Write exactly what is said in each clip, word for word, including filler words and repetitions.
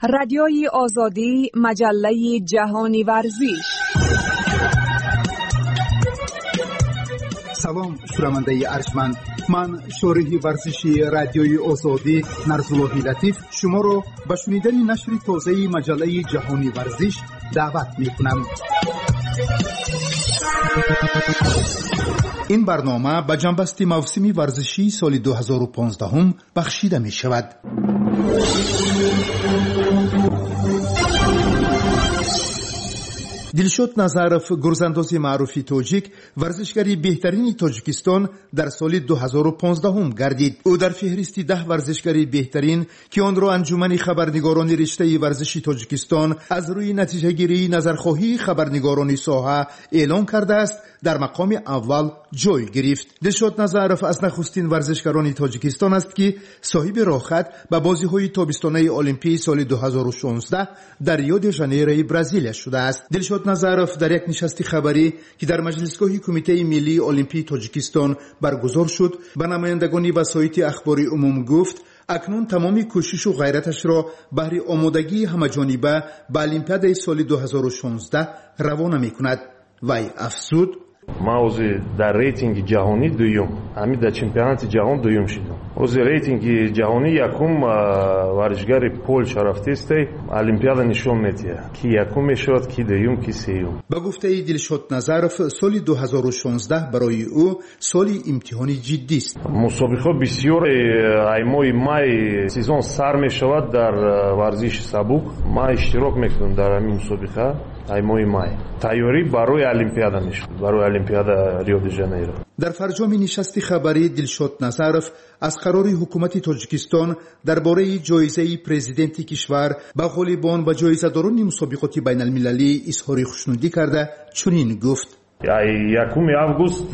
رادیوی آزادی، مجله جهانی ورزش. سلام شنونده ارجمند، من شارح ورزشی رادیوی آزادی نرزالله لطیف شما را به شنیدن نشر تازه مجله جهانی ورزش دعوت می‌کنم. این برنامه به جنبسته موسمی ورزشی سال دو هزار و پانزده بخشیده می شود. دلشاد نظرف، گرزانداز معروف تاجیک، ورزشگری بهترین تاجیکستان در سال دو هزار و پانزده گردید. او در فهرست ده ورزشگری بهترین که آن را انجمن خبرنگاران رشته ورزشی تاجیکستان از روی نتیجه گیری نظرخواهی خبرنگاران ساحه اعلان کرده است در مقام اول جای گرفت. دلشاد نظرف از نخستین ورزشکاران تاجیکستان است که صاحب راهخط به بازی‌های تابستانه المپیک سال دو هزار و شانزده در ریو د ژانیرو برزیل شده است. دلشاد نظرف در یک نشست خبری که در مجلسگاه کمیته ملی المپیک تاجیکستان برگزار شد به نمایندگان وسایط اخباری عموم گفت اکنون تمامی کوشش و غیرتش را بهر آمادگی همه‌جانبه به المپیاد سال دو هزار و شانزده روانه می‌کند. وی افزود: ما اوزی در ریتینگ جهانی دویم، همین در چمپیونات جهان دویم شدم. اوزی ریتینگ جهانی یکم ورزشگر پولش رفته است، المپیاد نشون میده کی یکم میشد، کی دویم، کی سوم. با گفته دلشاد نظرف سال دو هزار و شانزده برای او سالی امتحانی جدی است. مسابقه بسیار ایمای مای سیزن سر میشود در ورزش سبک. ما اشتراک میکنم در این مسابقه ایمای مای. تیاری برای المپیاد میشه، برای المپیاد ریو د ژانیرو. در فرجام نشست خبری دلشاد نظرف از قرار حکومت تاجیکستان درباره جایزه پرزیدنت کشور به غالبان و جایزه‌داران مسابقات بین المللی اظهار خوشنودی کرده چنین گفت: یکم август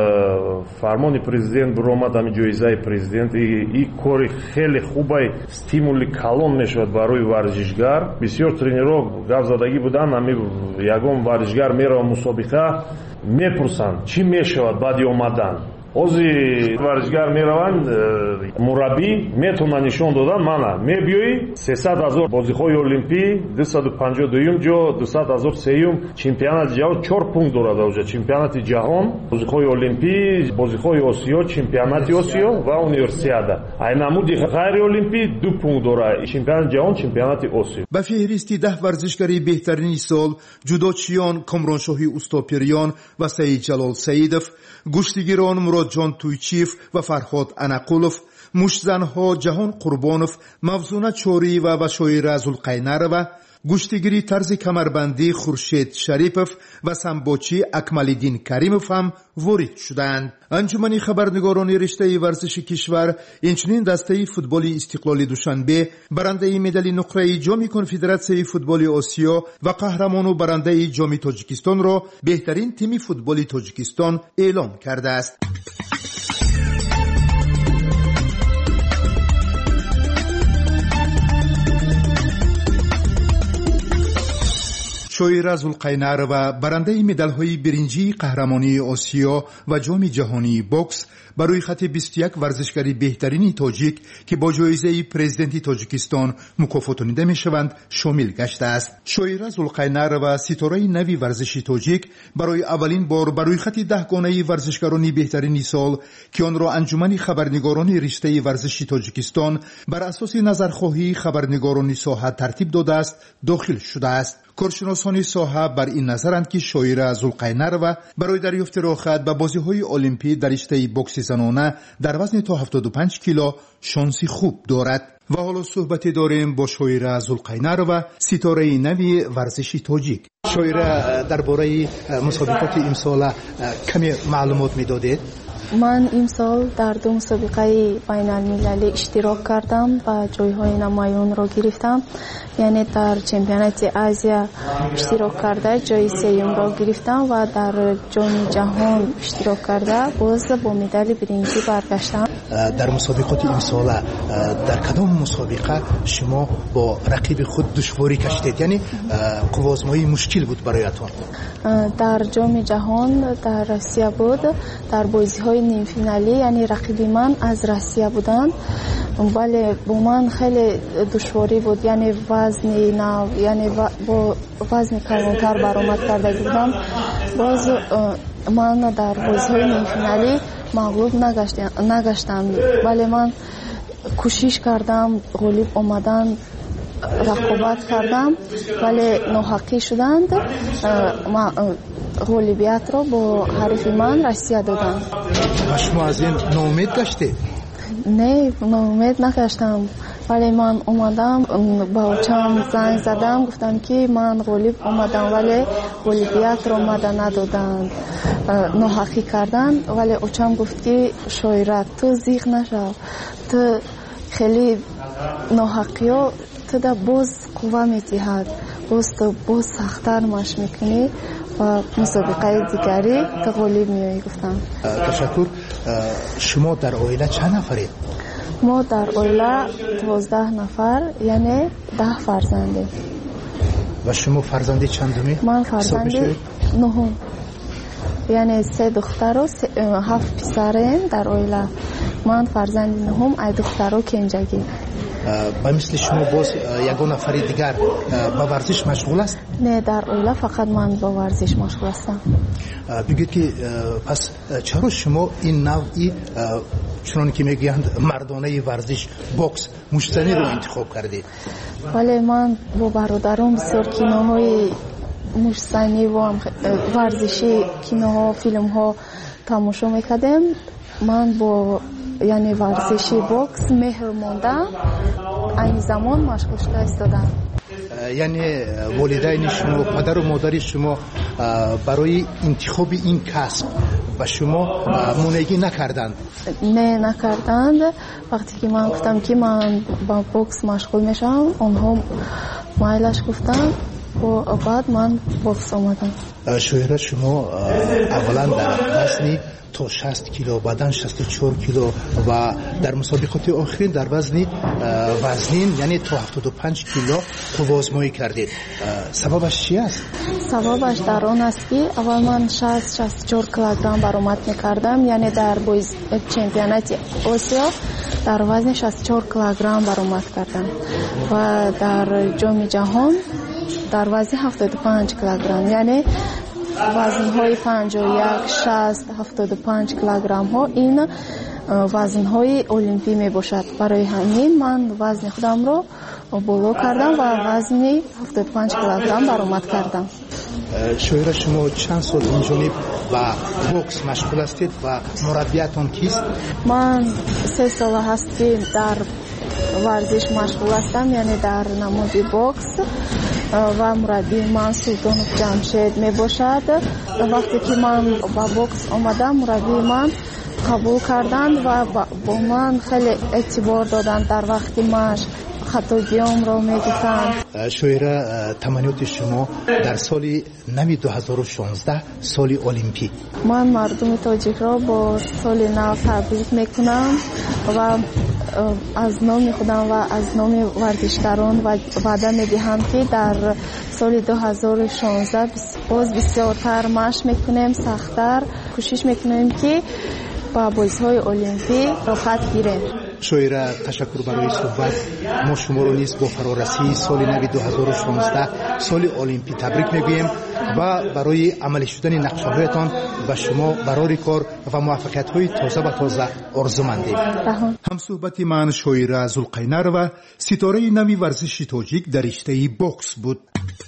فرمان президент برآمد همین جایزه پرزیدنت. این کار خیلی خوبه، استیمولی کلان میشود برای ورزشگر. بسیار ترینرها گپ زدگی بودن، همین یگان ورزشگر میره مسابقه میپرسند چی میشود بعد اومدن. اوزی ورزشگر میروند مربی میتونه نشون دادن مانا میبیوی سیصد هزار بازی‌های المپیک دویست و پنجاه و دو جا دویست هزار سوم چمپیونات جهان چهار پونکت دارد. اوجا چمپیونات جهان، بازی‌های المپیک، بازی‌های آسیا، چمپیونات آسیا و اونیورسیادا. این نمودی غیر المپیک دو پونکت دارد، چمپیونات جهان، چمپیونات آسیا. به فهرست ده ورزشگری بهترین سال جودوچیان کامرانشاهی اوستاپیریان و سعید جلال سعیدов، گشتیگیران مراد جان تویچیف و فرهاد انقولوف، مشتزنها جهان قربانوف، موزونه چوری و بشایر زلقینر و گشتیگیری طرز کمربندی خورشید شریفов و سمبوچی اکمالدین کریمov هم وارد شدند. انجمن خبرنگاران رشته ورزش کشور اینچنین دسته فوتبال استقلال دوشنبه برنده مدال نقره جام کنفدراسیون فوتبال آسیا و قهرمان و برنده جام تاجیکستان را بهترین تیم فوتبال تاجیکستان اعلام کرده است. شایر زلقینر و برنده مدال‌های برنجی قهرمانی آسیا و جام جهانی بوکس برای خط بیست و یک ورزشگری بهترین تاجیک که با جایزه پرزیدنت تاجیکستان مکافاتانیده میشوند شامل گشته است. شایر زلقینر و ستاره نوی ورزشی تاجیک برای اولین بار برای خط ده گانه ورزشکاران بهترین سال که آن را انجمن خبرنگاران رشته ورزشی تاجیکستان بر اساس نظرخواهی خبرنگاران ساحه ترتیب داده است داخل شده است. کارشناسان ساحه بر این نظرند که شایر زلقینر و برای دریافت راهخط به بازی‌های المپیک در رشته بوکس زنانه در وزن تا هفتاد و پنج کیلو شانسی خوب دارد. و حالا صحبتی داریم با شایر زلقینر و ستاره نوی ورزشی تاجیک. شایر درباره مسابقات امسال کمی معلومات میدادید؟ من امسال در دو مسابقه بین المللی اشتراک کردم و جایهای نمایان را گرفتم. یعنی در چمپیونات آسیا اشتراک کرده جای سوم را گرفتم و در جام جهان اشتراک کرده باز با مدال برنجی برگشتم. در مسابقات این ساله در کدام مسابقه شما با رقیب خود دشواری کشیدید؟ یعنی قوازمایی مشکل بود برایتان؟ در جام جهان در روسیه بود، در بازی های نیم فینالی، یعنی رقیب من از روسیه بودند، ولی با من خیلی دشواری بود، یعنی وزن نو، یعنی با وزن کلانتر برآمد کرده بودم. باز من در بازی های نیم فینالی مغلوب نگشتم، ولی من کوشش کردم غالب آمدن رقابت کردم، ولی ناحقی شدند. غالبیت را با حریف من روسیه دادند. و شما از این ناامید گشتید؟ نه، ناامید نگشتم، ولی من اومدم با چم زنگ زدم، گفتم که من غالب اومدم، ولی غالبیت را مده ندادند، ناحقی کردن. ولی اوچم گفت که شاعره تو زیغ نشو، تو خیلی ناحقی ها تو دا باز قوه میتیهد، باز تو باز سختر مش میکنی و مسابقه دیگری تو غالب میایی. گفتم تشکر. شما در عائله چند نفرید؟ ما در عائله دوازده نفر، یعنی ده فرزنده. و شما فرزندی چندمی؟ من فرزندی نهم، یعنی سه دختر و هفت پسریم در عائله. من فرزندی نهم، ای دختر و کنجگی. با مثل شما باز یگان نفر دیگر با ورزش مشغول است؟ نه، در عائله فقط من با ورزش مشغول هستم. بگید که پس چرا شما این نوعی چون که میگویند مردانه ورزش بوکس مشتنی رو انتخاب کردید؟ ولی من با برادرم بسیار کینوهای مشتنی و ورزشی، کینوها، فیلم ها تماشا میکردم. من با یعنی ورزشی بوکس مهر موندم، این زمان مشغول شده ایستادم. یعنی والدین شما، پدر و مادر شما برای انتخاب این کسب و شما مانعی نکردند؟ نه، نکردند. وقتی که من گفتم که من با بوکس مشغول میشم، اونها مایلش گفتن و بعد من بوکس آمدم. شوهر شما اولا در وزن تا شصت کیلو، بعدن شصت و چهار کیلو و در مسابقات آخرین در وزن وزنین یعنی تا هفتاد و پنج کیلو توازمایی کردید. سببش چی است؟ سببش در آن است که اول من شصت شصت و چهار کیلوگرم برآمد میکردم، یعنی در باز چمپیونات آسیا در وزن شصت و چهار کیلوگرم برآمد کردم و در جام جهان در وزن هفتاد و پنج کیلوگرم، یعنی وزن‌های پنجاه و یک، شصت، هفتاد و پنج کیلوگرم ها این وزن‌های المپی می باشد. برای همین من وزن خودم رو بالا کردم و وزن هفتاد و پنج کیلوگرم برآمد کردم. شوهر شما چند سال این جانب با بوکس مشغول هستید و مربیتان کیست؟ من سه سال هست که در ورزش مشغول هستم، یعنی در نماد بوکس، و مربی من سلطان جمشید می باشد. وقتی که من با بوکس آمدم مربی من قبول کردند و با من خیلی اعتبار دادند، در وقتی مشق خطاگیام را می گفتند. شوهر، تمنیات شما در سال نو دو هزار و شانزده سال المپی. من مردم تاجیک را با سال نو تبریک میکنم و از نام خودم و از نام ورزشکاران و وعده میدهم که در سال دو هزار و شانزده باز بسیارتر مشق میکنیم، سختتر کوشش میکنیم که با بازی‌های المپی رخصت گیریم. شوهر، تشکر برای صحبت. ما شما رو نیز با فرارسی سال نو دو هزار و شانزده سال المپی تبریک میگوییم و برای عملی شدن نقشه‌هایتان و شما برای کار و موفقیت‌های تازه و تازه آرزومندیم. هم صحبت من شوهر ذوالقینر و ستاره نوی ورزش تاجیک در رشته بوکس بود.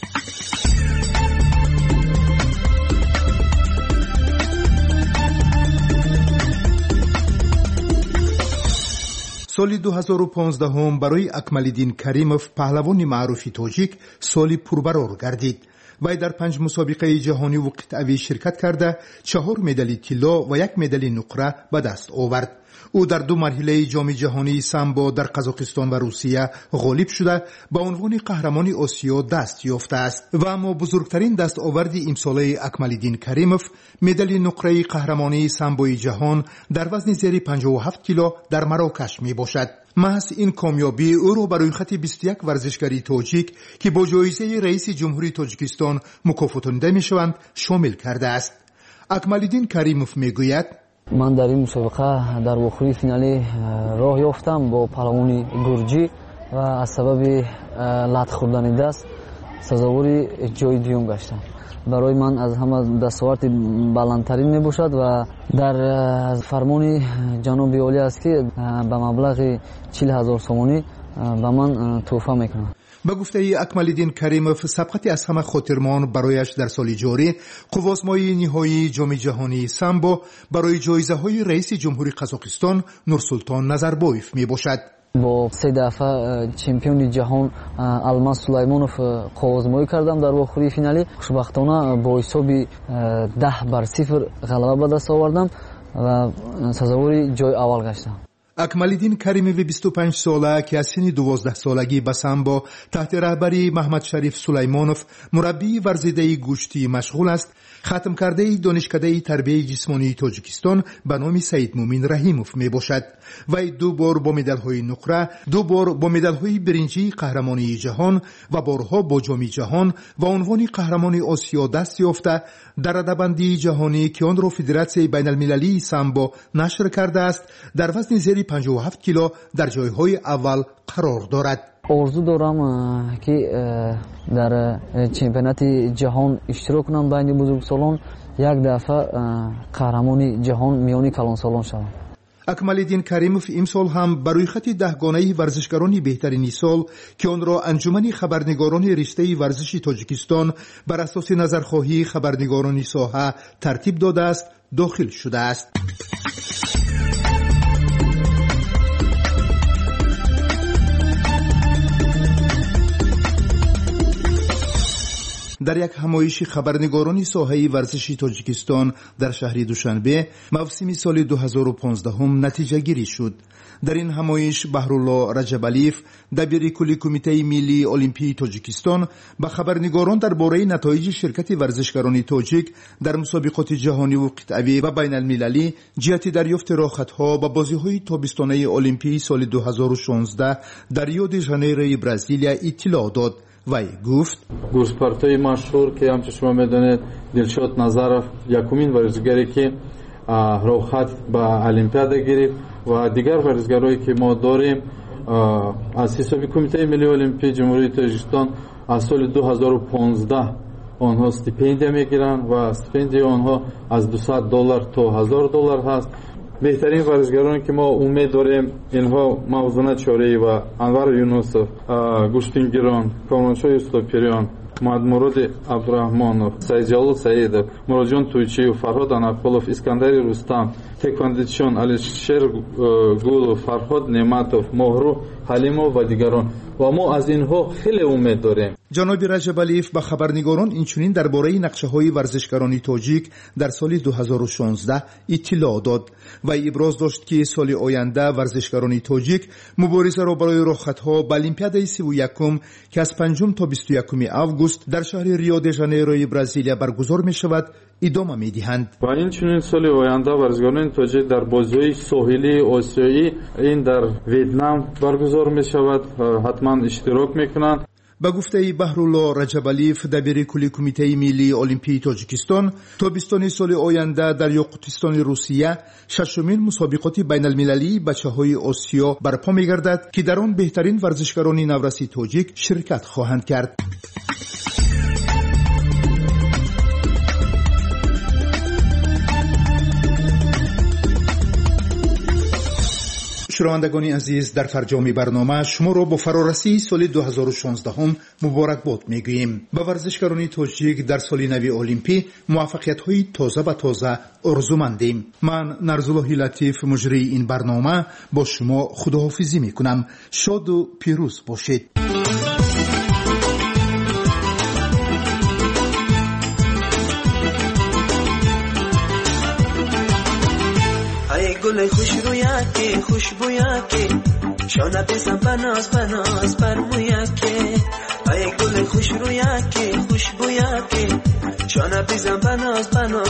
سال دو هزار و پانزده هم برای اکمالدین کریموف پهلوان معروف تاجیک سالی پربرار گردید. وی در پنج مسابقه جهانی و قطعوی شرکت کرده چهار مدال طلا و یک مدال نقره به دست آورد. او در دو مرحله جام جهانی سامبو در قزاقستان و روسیه غالب شده به عنوان قهرمان آسیا دست یافته است و اما بزرگترین دستاورد امساله اکمالدین کریموف مدال نقره قهرمانی سامبوی جهان در وزن زیر پنجاه و هفت کیلو در مراکش می باشد. محض این کامیابی او را برای خط بیست و یک ورزشکاری تاجیک که با جایزه رئیس جمهوری تاجیکستان مکافاتانیده می شوند شامل کرده است. اکمالدین کریموف می گوید من در این مسابقه در آخری فینالی راه یافتم با پهلوانی گرجی و از سبب لط خوردن دست سزاوار جای دوم گشتم. برای من از همه دستاورد بلندترین می باشد و در فرمان جناب عالی است که به مبلغ چهل هزار سومانی به من تحفه میکنم. به گفته اکمالدین کریموف سبقت از همه خاطرمان برایش در سال جاری قوازمای نهایی جام جهانی سامبو برای جایزه های رئیس جمهوری قزاقستان نورسلطان نظربایف می باشد. با سه دفعه چمپیون جهان الماس سلیمانوف قوازمایی کردم در آخری فینالی. خوشبختانه با حساب ده بر صفر غلبه به دست آوردم و سزاوار جای اول گشتم. اکمالدین کریموف بیست و پنج ساله که از سن دوازده سالگی به سامبو تحت رهبری محمد شریف سلیمانوف مربی ورزیده گوشتی مشغول است، ختم کرده دانشکده تربیت جسمانی تاجیکستان به نام سید مومن رحیموف می باشد. وی دو بار با مدال های نقره، دو بار با مدال های برنجی قهرمانی جهان و بارها با جام جهان و عنوان قهرمان آسیا دست یافته در رده‌بندی جهانی که آن را فدراسیون بین المللی سامبو نشر کرده است در وزن زیر پنجاه و هفت کیلو در جایهای اول قرار دارد. آرزو دارم که در چمپیونات جهان اشتراک کنم بین بزرگسالان، یک دفعه قهرمان جهان میان کلانسالان شوم. اکمالدین کریموف امسال هم برای خط دهگانه ورزشکاران بهترین سال که آن را انجمن خبرنگاران رشته ورزش تاجیکستان بر اساس نظرخواهی خبرنگاران ساحه ترتیب داده است داخل شده است. در یک همایش خبرنگاران ساحه ورزشی تاجیکستان در شهر دوشنبه موسم سال دو هزار و پانزده هم نتیجه گیری شد. در این همایش بهرالله رجبالیف دبیر کل کمیته ملی المپی تاجیکستان به خبرنگاران درباره نتایج شرکت ورزشکاران تاجیک در مسابقات جهانی و قطعی و بین المللی جهت دریافت راه‌ها به بازی‌های تابستانه المپی سال دو هزار و شانزده در ریو دی ژانیرو برزیلیا اطلاع داد. وی گفت گورسپارتای مشهور که همچون شما میدونید دلشاد نظرов یکمین ورزشکاری که راه‌خط به المپیاد گرفت و دیگر ورزشکارایی که ما داریم از حساب کمیته ملی المپی جمهوری تاجیکستان از سال دو هزار و پانزده آنها استیپندیا میگیرن و استیپندیا آنها از دویست دلار تا هزار دلار هست. بهترین ورزشکارانی که ما امید داریم اینها موزونه چوری و انور یونوسوف، گوشتین گیران، کامرانشاه یوسفپیریان، محمد مراد عبدالرحمانов، سعید جلال سعیدов، مراد تویچیев، فرهاد انقلов، اسکندر رستم، تکواندوچیان علیشیر گولov، فرهاد نعمتov، مهرو حلیمov و دیگران و ما از اینها خیلی امید داریم. جناب رجبالیف به خبرنگاران اینچنین درباره نقشه‌های ورزشکاران تاجیک در سال دو هزار و شانزده اطلاع داد و ابراز داشت که سال آینده ورزشکاران تاجیک مبارزه را برای راه‌ها به المپیاد سی و یکم که از پنجم تا بیست و یکم آگوست در شهر ریو دی ژانیرو برزیلیا برگزار می شود ادامه می دهند. و اینچنین سال آینده ورزشکاران تاجیک در بازی‌های ساحلی آسیایی این در ویتنام برگزار می شود، حتما اشتراک میکنند. به گفته بهرالله رجبالیف دبیر کل کمیته ملی المپی تاجیکستان تابستان سال آینده در یاقوتستان روسیه ششمین مسابقات بین المللی بچه‌های آسیا برپا می‌گردد که در آن بهترین ورزشکاران نورسی تاجیک شرکت خواهند کرد. شنوندگان عزیز، در فرجام برنامه شما را با فرارسی سال دو هزار و شانزده هم مبارکباد میگوییم. به ورزشکاران تاجیک در سال نو المپی موفقیت‌های تازه به تازه آرزومندیم. من نرزالله لطیف مجری این برنامه با شما خداحافظی میکنم. شاد و پیروز باشید. گل خوش رویا که خوشبویا که شانه بزن بناز بناز بر مویا که ای گل خوش رویا که خوشبویا که شانه بزن بناز بناز